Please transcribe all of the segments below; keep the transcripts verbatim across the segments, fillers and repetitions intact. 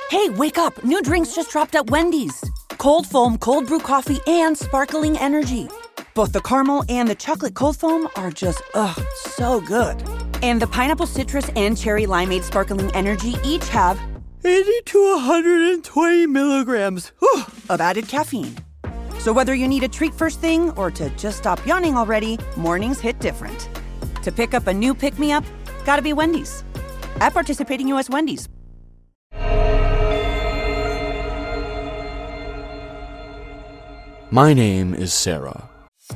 Hey, wake up. New drinks just dropped at Wendy's. Cold foam, cold brew coffee, and sparkling energy. Both the caramel and the chocolate cold foam are just, ugh, so good. And the pineapple citrus and cherry limeade sparkling energy each have eighty to one hundred twenty milligrams whew, of added caffeine. So whether you need a treat first thing or to just stop yawning already, mornings hit different. To pick up a new pick-me-up, gotta be Wendy's. At participating U S Wendy's. My name is Sarah.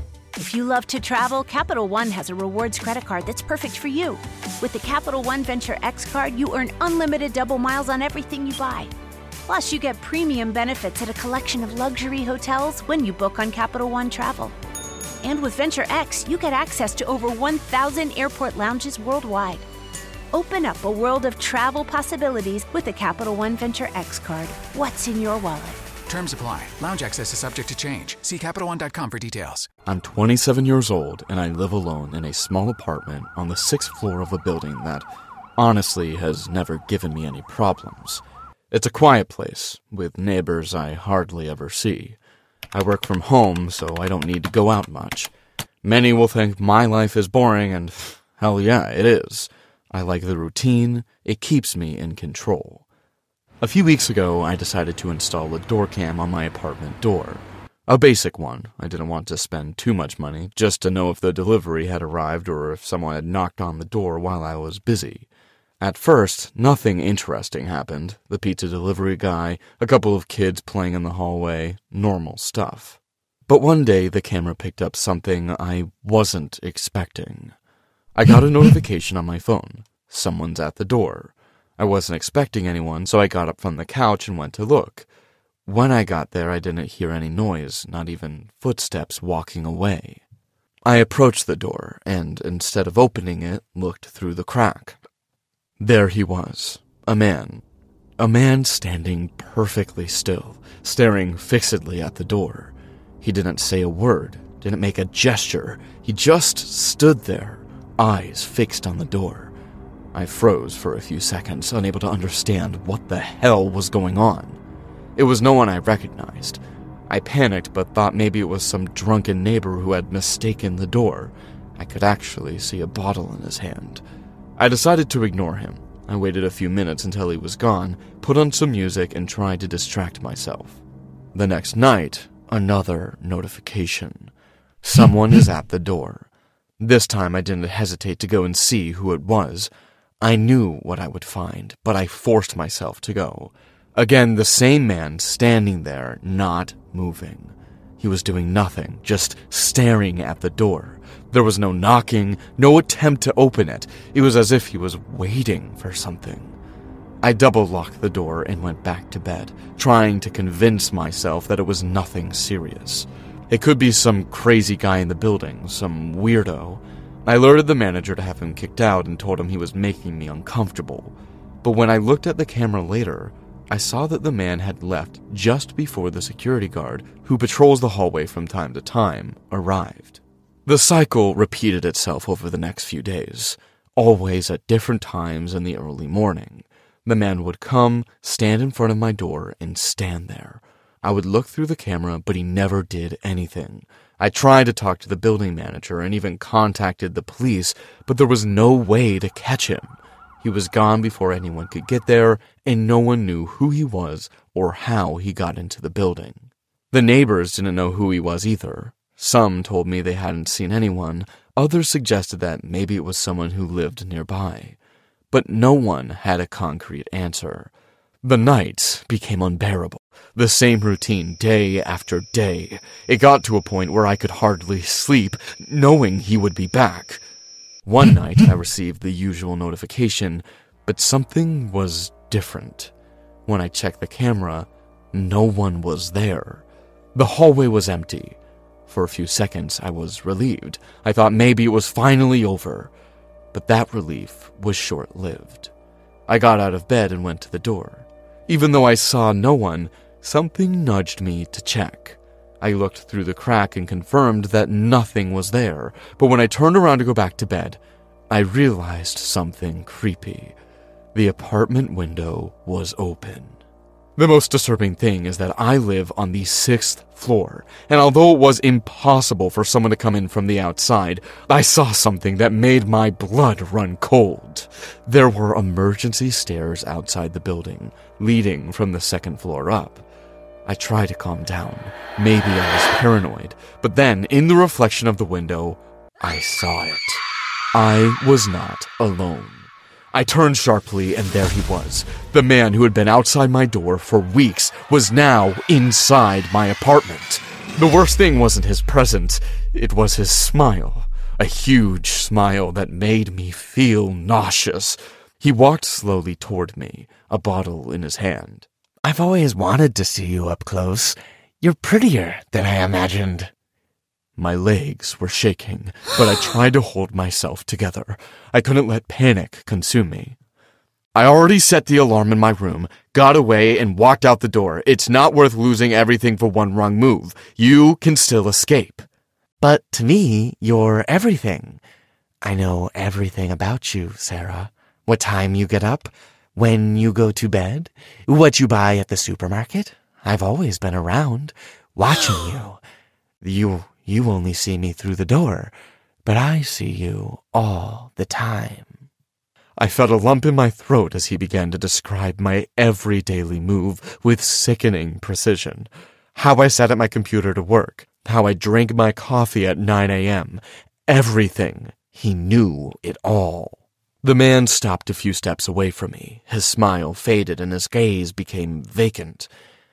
If you love to travel, Capital One has a rewards credit card that's perfect for you. With the Capital One Venture X card, you earn unlimited double miles on everything you buy. Plus, you get premium benefits at a collection of luxury hotels when you book on Capital One Travel. And with Venture X, you get access to over one thousand airport lounges worldwide. Open up a world of travel possibilities with the Capital One Venture X card. What's in your wallet? Terms apply. Lounge access is subject to change. See Capital One dot com for details. I'm twenty-seven years old, and I live alone in a small apartment on the sixth floor of a building that, honestly, has never given me any problems. It's a quiet place, with neighbors I hardly ever see. I work from home, so I don't need to go out much. Many will think my life is boring, and hell yeah, it is. I like the routine. It keeps me in control. A few weeks ago, I decided to install a door cam on my apartment door. A basic one. I didn't want to spend too much money, just to know if the delivery had arrived or if someone had knocked on the door while I was busy. At first, nothing interesting happened. The pizza delivery guy, a couple of kids playing in the hallway, normal stuff. But one day, the camera picked up something I wasn't expecting. I got a notification on my phone. Someone's at the door. I wasn't expecting anyone, so I got up from the couch and went to look. When I got there, I didn't hear any noise, not even footsteps walking away. I approached the door, and instead of opening it, looked through the crack. There he was, a man. A man standing perfectly still, staring fixedly at the door. He didn't say a word, didn't make a gesture. He just stood there, eyes fixed on the door. I froze for a few seconds, unable to understand what the hell was going on. It was no one I recognized. I panicked, but thought maybe it was some drunken neighbor who had mistaken the door. I could actually see a bottle in his hand. I decided to ignore him. I waited a few minutes until he was gone, put on some music, and tried to distract myself. The next night, another notification. Someone is at the door. This time I didn't hesitate to go and see who it was. I knew what I would find, but I forced myself to go. Again, the same man standing there, not moving. He was doing nothing, just staring at the door. There was no knocking, no attempt to open it. It was as if he was waiting for something. I double-locked the door and went back to bed, trying to convince myself that it was nothing serious. It could be some crazy guy in the building, some weirdo. I alerted the manager to have him kicked out and told him he was making me uncomfortable. But when I looked at the camera later, I saw that the man had left just before the security guard, who patrols the hallway from time to time, arrived. The cycle repeated itself over the next few days, always at different times in the early morning. The man would come, stand in front of my door, and stand there. I would look through the camera, but he never did anything. I tried to talk to the building manager and even contacted the police, but there was no way to catch him. He was gone before anyone could get there, and no one knew who he was or how he got into the building. The neighbors didn't know who he was either. Some told me they hadn't seen anyone. Others suggested that maybe it was someone who lived nearby. But no one had a concrete answer. The nights became unbearable. The same routine day after day. It got to a point where I could hardly sleep, knowing he would be back. One night I received the usual notification, but something was different. When I checked the camera, no one was there. The hallway was empty. For a few seconds I was relieved. I thought maybe it was finally over. But that relief was short-lived. I got out of bed and went to the door. Even though I saw no one, something nudged me to check. I looked through the crack and confirmed that nothing was there, but when I turned around to go back to bed, I realized something creepy. The apartment window was open. The most disturbing thing is that I live on the sixth floor, and although it was impossible for someone to come in from the outside, I saw something that made my blood run cold. There were emergency stairs outside the building, leading from the second floor up. I tried to calm down. Maybe I was paranoid, but then, in the reflection of the window, I saw it. I was not alone. I turned sharply, and there he was. The man who had been outside my door for weeks was now inside my apartment. The worst thing wasn't his presence, it was his smile. A huge smile that made me feel nauseous. He walked slowly toward me, a bottle in his hand. I've always wanted to see you up close. You're prettier than I imagined. My legs were shaking, but I tried to hold myself together. I couldn't let panic consume me. I already set the alarm in my room, got away, and walked out the door. It's not worth losing everything for one wrong move. You can still escape. But to me, you're everything. I know everything about you, Sarah. What time you get up, when you go to bed, what you buy at the supermarket. I've always been around, watching you. You... You only see me through the door, but I see you all the time. I felt a lump in my throat as he began to describe my every daily move with sickening precision. How I sat at my computer to work, how I drank my coffee at nine a.m. Everything. He knew it all. The man stopped a few steps away from me. His smile faded and his gaze became vacant.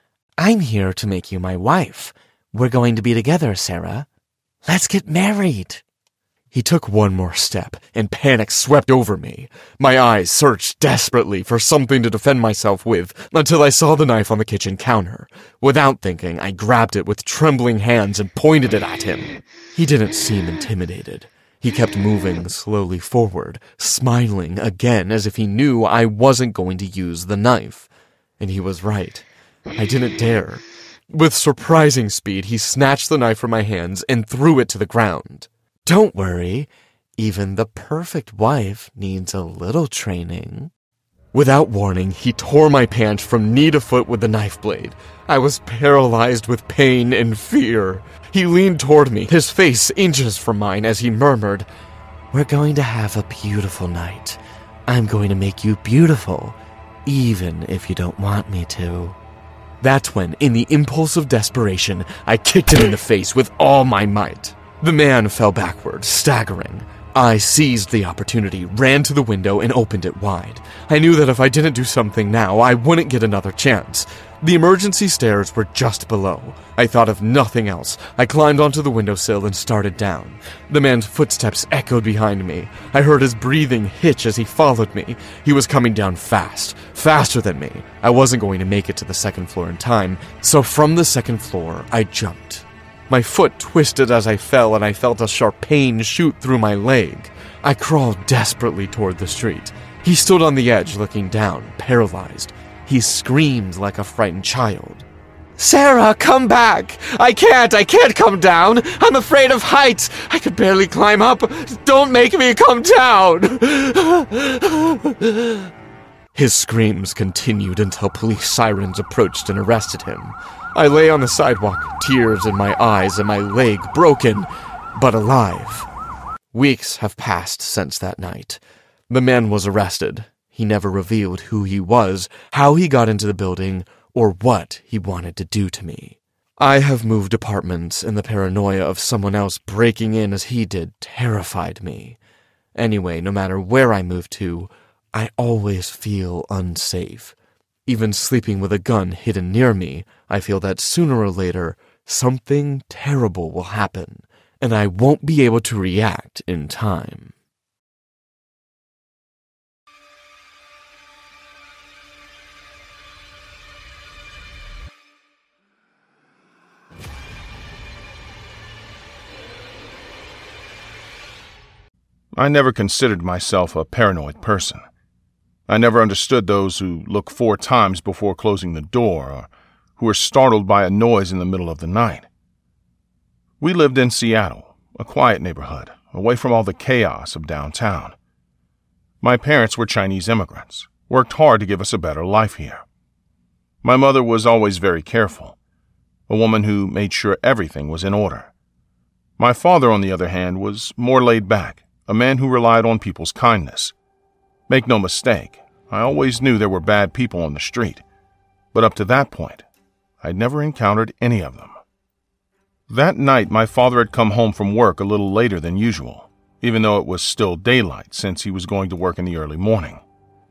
I'm here to make you my wife. We're going to be together, Sarah. Let's get married. He took one more step, and panic swept over me. My eyes searched desperately for something to defend myself with until I saw the knife on the kitchen counter. Without thinking, I grabbed it with trembling hands and pointed it at him. He didn't seem intimidated. He kept moving slowly forward, smiling again as if he knew I wasn't going to use the knife. And he was right. I didn't dare. With surprising speed, he snatched the knife from my hands and threw it to the ground. Don't worry, even the perfect wife needs a little training. Without warning, he tore my pants from knee to foot with the knife blade. I was paralyzed with pain and fear. He leaned toward me, his face inches from mine, as he murmured, We're going to have a beautiful night. I'm going to make you beautiful, even if you don't want me to. That's when, in the impulse of desperation, I kicked him in the face with all my might. The man fell backward, staggering. I seized the opportunity, ran to the window, and opened it wide. I knew that if I didn't do something now, I wouldn't get another chance. The emergency stairs were just below. I thought of nothing else. I climbed onto the windowsill and started down. The man's footsteps echoed behind me. I heard his breathing hitch as he followed me. He was coming down fast, faster than me. I wasn't going to make it to the second floor in time, so from the second floor, I jumped. My foot twisted as I fell, and I felt a sharp pain shoot through my leg. I crawled desperately toward the street. He stood on the edge, looking down, paralyzed. He screamed like a frightened child. Sarah, come back! I can't, I can't come down! I'm afraid of heights! I could barely climb up! Don't make me come down! His screams continued until police sirens approached and arrested him. I lay on the sidewalk, tears in my eyes and my leg broken, but alive. Weeks have passed since that night. The man was arrested. He never revealed who he was, how he got into the building, or what he wanted to do to me. I have moved apartments, and the paranoia of someone else breaking in as he did terrified me. Anyway, no matter where I move to, I always feel unsafe. Even sleeping with a gun hidden near me, I feel that sooner or later, something terrible will happen, and I won't be able to react in time. I never considered myself a paranoid person. I never understood those who look four times before closing the door or who are startled by a noise in the middle of the night. We lived in Seattle, a quiet neighborhood, away from all the chaos of downtown. My parents were Chinese immigrants, worked hard to give us a better life here. My mother was always very careful, a woman who made sure everything was in order. My father, on the other hand, was more laid back, a man who relied on people's kindness. Make no mistake, I always knew there were bad people on the street, but up to that point, I'd never encountered any of them. That night, my father had come home from work a little later than usual, even though it was still daylight since he was going to work in the early morning.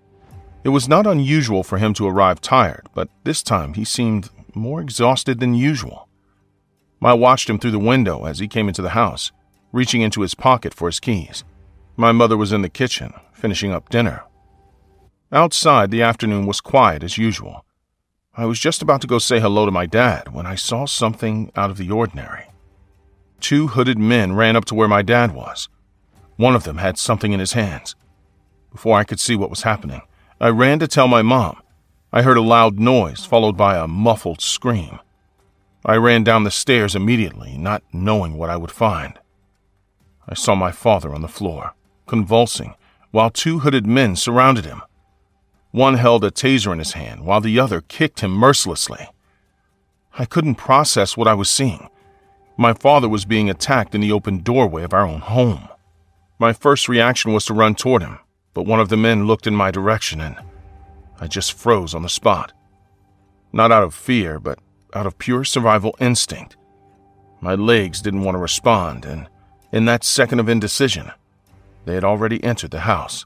It was not unusual for him to arrive tired, but this time he seemed more exhausted than usual. I watched him through the window as he came into the house, reaching into his pocket for his keys. My mother was in the kitchen, finishing up dinner. Outside, the afternoon was quiet as usual. I was just about to go say hello to my dad when I saw something out of the ordinary. Two hooded men ran up to where my dad was. One of them had something in his hands. Before I could see what was happening, I ran to tell my mom. I heard a loud noise followed by a muffled scream. I ran down the stairs immediately, not knowing what I would find. I saw my father on the floor, convulsing, while two hooded men surrounded him. One held a taser in his hand, while the other kicked him mercilessly. I couldn't process what I was seeing. My father was being attacked in the open doorway of our own home. My first reaction was to run toward him, but one of the men looked in my direction and I just froze on the spot. Not out of fear, but out of pure survival instinct. My legs didn't want to respond, and in that second of indecision, they had already entered the house.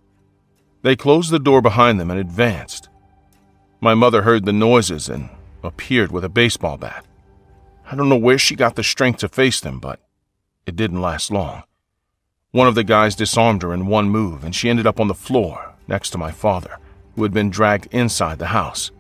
They closed the door behind them and advanced. My mother heard the noises and appeared with a baseball bat. I don't know where she got the strength to face them, but it didn't last long. One of the guys disarmed her in one move, and she ended up on the floor next to my father, who had been dragged inside the house.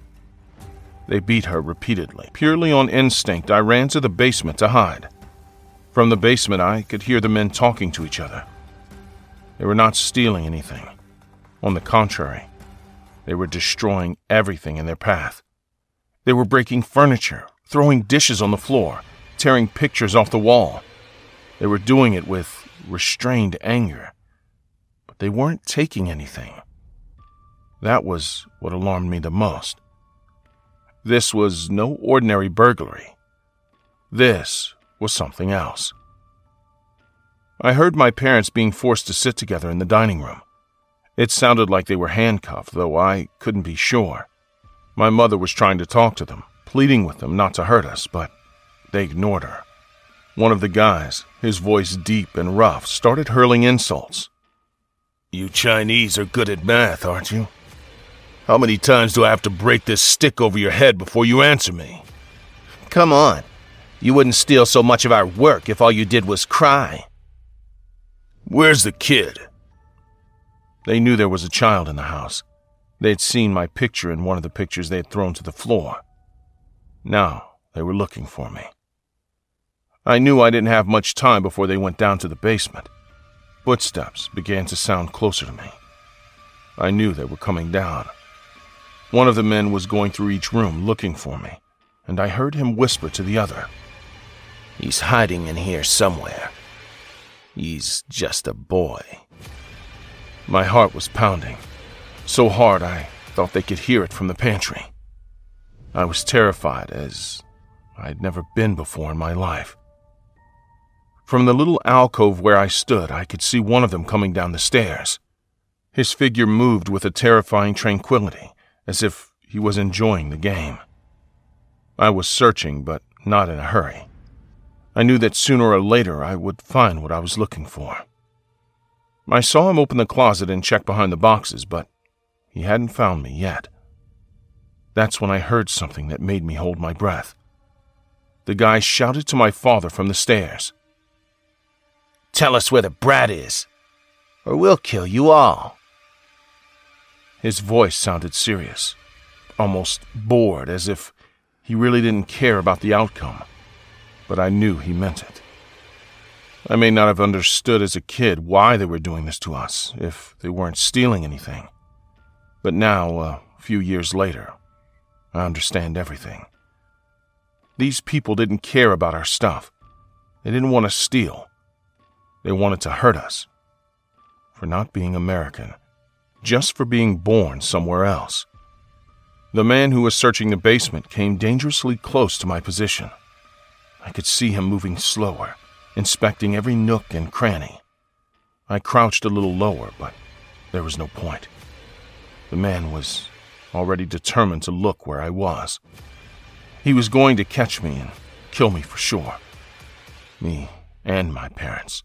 They beat her repeatedly. Purely on instinct, I ran to the basement to hide. From the basement, I could hear the men talking to each other. They were not stealing anything. On the contrary, they were destroying everything in their path. They were breaking furniture, throwing dishes on the floor, tearing pictures off the wall. They were doing it with restrained anger, but they weren't taking anything. That was what alarmed me the most. This was no ordinary burglary. This was something else. I heard my parents being forced to sit together in the dining room. It sounded like they were handcuffed, though I couldn't be sure. My mother was trying to talk to them, pleading with them not to hurt us, but they ignored her. One of the guys, his voice deep and rough, started hurling insults. "You Chinese are good at math, aren't you? How many times do I have to break this stick over your head before you answer me? Come on. You wouldn't steal so much of our work if all you did was cry. Where's the kid?" They knew there was a child in the house. They had seen my picture in one of the pictures they had thrown to the floor. Now they were looking for me. I knew I didn't have much time before they went down to the basement. Footsteps began to sound closer to me. I knew they were coming down. One of the men was going through each room looking for me, and I heard him whisper to the other, "He's hiding in here somewhere. He's just a boy." My heart was pounding, so hard I thought they could hear it from the pantry. I was terrified as I'd never been before in my life. From the little alcove where I stood, I could see one of them coming down the stairs. His figure moved with a terrifying tranquility, as if he was enjoying the game. I was searching, but not in a hurry. I knew that sooner or later I would find what I was looking for. I saw him open the closet and check behind the boxes, but he hadn't found me yet. That's when I heard something that made me hold my breath. The guy shouted to my father from the stairs, "Tell us where the brat is, or we'll kill you all." His voice sounded serious, almost bored, as if he really didn't care about the outcome, but I knew he meant it. I may not have understood as a kid why they were doing this to us, if they weren't stealing anything. But now, a few years later, I understand everything. These people didn't care about our stuff. They didn't want to steal. They wanted to hurt us. For not being American. Just for being born somewhere else. The man who was searching the basement came dangerously close to my position. I could see him moving slower, inspecting every nook and cranny. I crouched a little lower, but there was no point. The man was already determined to look where I was. He was going to catch me and kill me for sure. Me and my parents.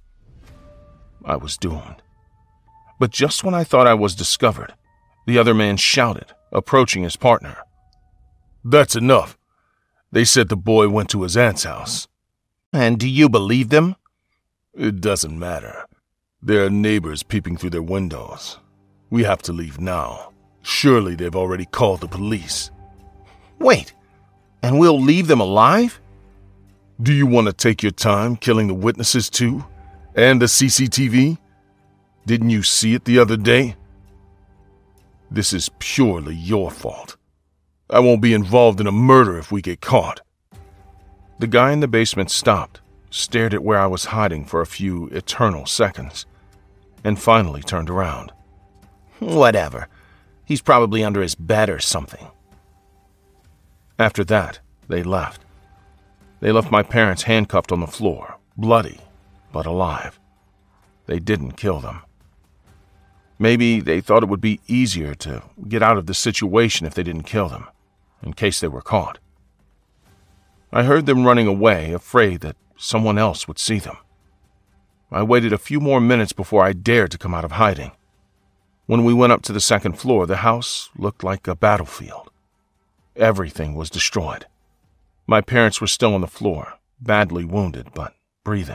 I was doomed. But just when I thought I was discovered, the other man shouted, approaching his partner. "That's enough. They said the boy went to his aunt's house." "And do you believe them?" "It doesn't matter. There are neighbors peeping through their windows. We have to leave now. Surely they've already called the police." "Wait, and we'll leave them alive?" "Do you want to take your time killing the witnesses too? And the C C T V? Didn't you see it the other day? This is purely your fault. I won't be involved in a murder if we get caught." The guy in the basement stopped, stared at where I was hiding for a few eternal seconds, and finally turned around. "Whatever. He's probably under his bed or something." After that, they left. They left my parents handcuffed on the floor, bloody, but alive. They didn't kill them. Maybe they thought it would be easier to get out of the situation if they didn't kill them, in case they were caught. I heard them running away, afraid that someone else would see them. I waited a few more minutes before I dared to come out of hiding. When we went up to the second floor, the house looked like a battlefield. Everything was destroyed. My parents were still on the floor, badly wounded, but breathing.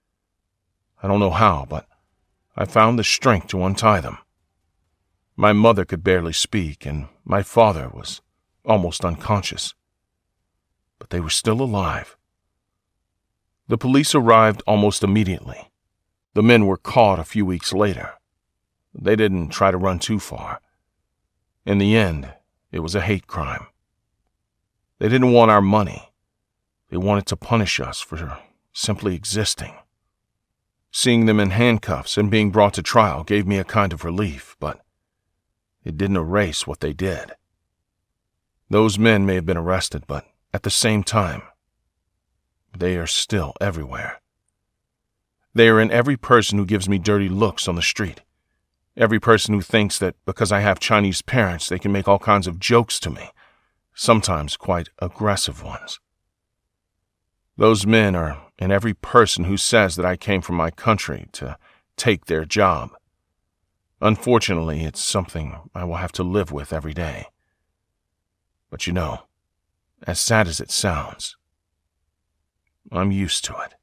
I don't know how, but I found the strength to untie them. My mother could barely speak, and my father was almost unconscious. But they were still alive. The police arrived almost immediately. The men were caught a few weeks later. They didn't try to run too far. In the end, it was a hate crime. They didn't want our money. They wanted to punish us for simply existing. Seeing them in handcuffs and being brought to trial gave me a kind of relief, but it didn't erase what they did. Those men may have been arrested, but at the same time, they are still everywhere. They are in every person who gives me dirty looks on the street. Every person who thinks that because I have Chinese parents, they can make all kinds of jokes to me, sometimes quite aggressive ones. Those men are in every person who says that I came from my country to take their job. Unfortunately, it's something I will have to live with every day. But you know, as sad as it sounds, I'm used to it.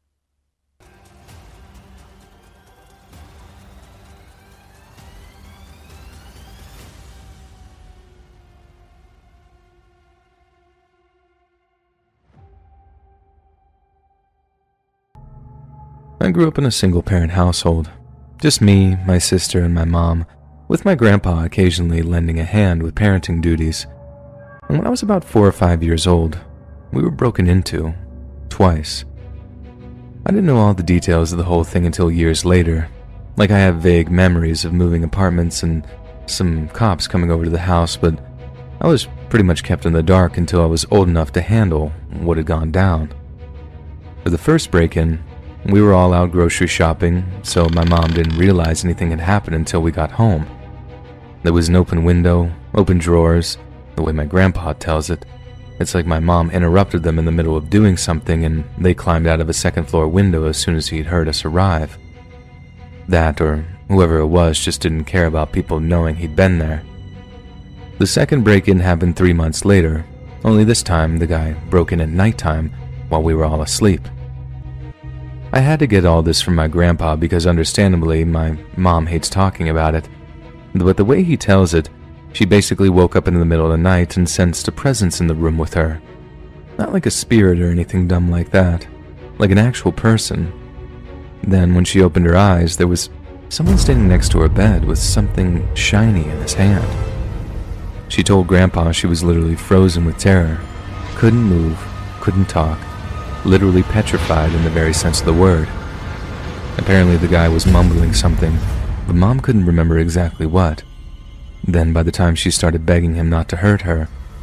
I grew up in a single-parent household. Just me, my sister, and my mom, with my grandpa occasionally lending a hand with parenting duties. And when I was about four or five years old, we were broken into, twice. I didn't know all the details of the whole thing until years later. Like I have vague memories of moving apartments and some cops coming over to the house, but I was pretty much kept in the dark until I was old enough to handle what had gone down. For the first break-in, we were all out grocery shopping, so my mom didn't realize anything had happened until we got home. There was an open window, open drawers. The way my grandpa tells it, it's like my mom interrupted them in the middle of doing something and they climbed out of a second-floor window as soon as he'd heard us arrive. That, or whoever it was, just didn't care about people knowing he'd been there. The second break-in happened three months later, only this time the guy broke in at nighttime while we were all asleep. I had to get all this from my grandpa because understandably my mom hates talking about it, but the way he tells it, she basically woke up in the middle of the night and sensed a presence in the room with her. Not like a spirit or anything dumb like that, like an actual person. Then when she opened her eyes, there was someone standing next to her bed with something shiny in his hand. She told Grandpa she was literally frozen with terror, couldn't move, couldn't talk, literally petrified in the very sense of the word. Apparently the guy was mumbling something, but Mom couldn't remember exactly what. Then by the time she started begging him not to hurt her,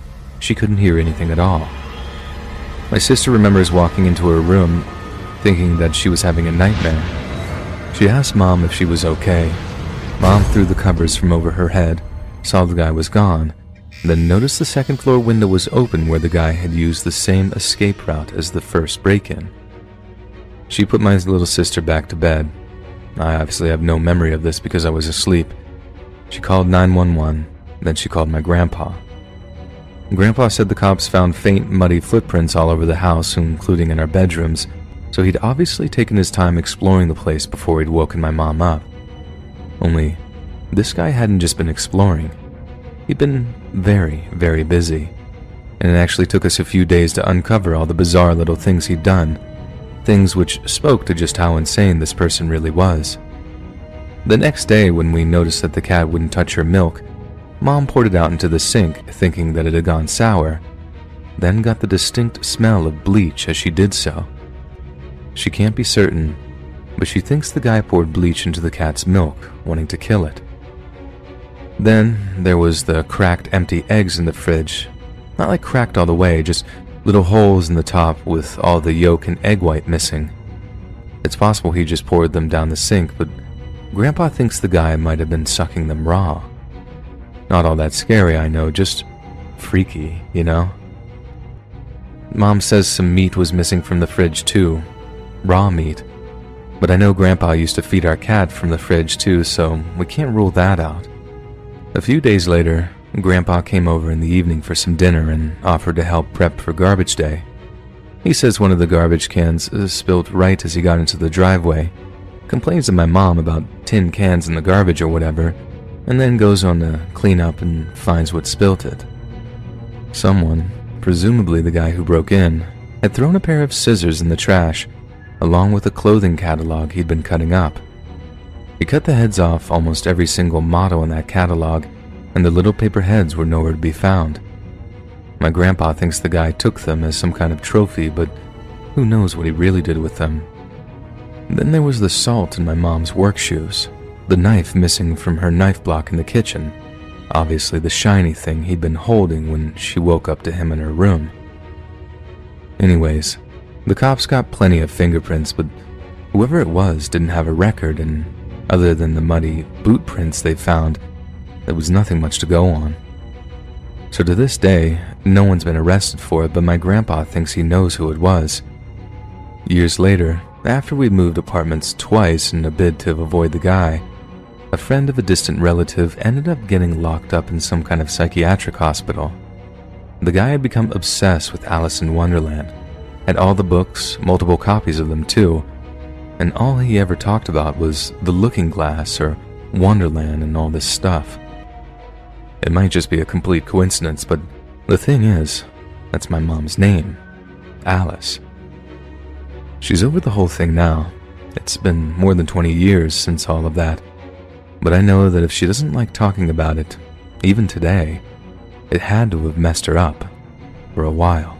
she couldn't hear anything at all. My sister remembers walking into her room, thinking that she was having a nightmare. She asked Mom if she was okay. Mom threw the covers from over her head, saw the guy was gone, then noticed the second floor window was open where the guy had used the same escape route as the first break-in. She put my little sister back to bed. I obviously have no memory of this because I was asleep. She called nine one one, then she called my grandpa. Grandpa said the cops found faint, muddy footprints all over the house, including in our bedrooms, so he'd obviously taken his time exploring the place before he'd woken my mom up. Only, this guy hadn't just been exploring. He'd been very, very busy, and it actually took us a few days to uncover all the bizarre little things he'd done, things which spoke to just how insane this person really was. The next day, when we noticed that the cat wouldn't touch her milk, Mom poured it out into the sink, thinking that it had gone sour, then got the distinct smell of bleach as she did so. She can't be certain, but she thinks the guy poured bleach into the cat's milk, wanting to kill it. Then there was the cracked empty eggs in the fridge. Not like cracked all the way, just little holes in the top with all the yolk and egg white missing. It's possible he just poured them down the sink, but Grandpa thinks the guy might have been sucking them raw. Not all that scary, I know, just freaky, you know? Mom says some meat was missing from the fridge too. Raw meat. But I know Grandpa used to feed our cat from the fridge too, so we can't rule that out. A few days later, Grandpa came over in the evening for some dinner and offered to help prep for garbage day. He says one of the garbage cans spilt right as he got into the driveway, complains to my mom about tin cans in the garbage or whatever, and then goes on to clean up and finds what spilt it. Someone, presumably the guy who broke in, had thrown a pair of scissors in the trash, along with a clothing catalog he'd been cutting up. He cut the heads off almost every single model in that catalog, and the little paper heads were nowhere to be found. My grandpa thinks the guy took them as some kind of trophy, but who knows what he really did with them. Then there was the salt in my mom's work shoes, the knife missing from her knife block in the kitchen, obviously the shiny thing he'd been holding when she woke up to him in her room. Anyways, the cops got plenty of fingerprints, but whoever it was didn't have a record, and other than the muddy boot prints they found, there was nothing much to go on. So to this day, no one's been arrested for it, but my grandpa thinks he knows who it was. Years later, after we moved apartments twice in a bid to avoid the guy, a friend of a distant relative ended up getting locked up in some kind of psychiatric hospital. The guy had become obsessed with Alice in Wonderland, had all the books, multiple copies of them too, and all he ever talked about was the Looking Glass or Wonderland and all this stuff. It might just be a complete coincidence, but the thing is, that's my mom's name, Alice. She's over the whole thing now. It's been more than twenty years since all of that, but I know that if she doesn't like talking about it, even today, it had to have messed her up for a while.